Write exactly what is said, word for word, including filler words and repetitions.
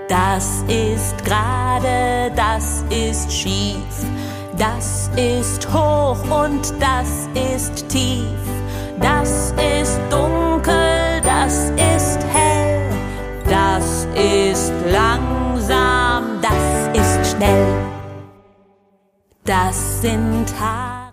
Das ist gerade, das ist schief, das ist hoch und das ist tief, das ist dunkel, das ist hell, das ist langsam, das ist schnell. Das sind Haare.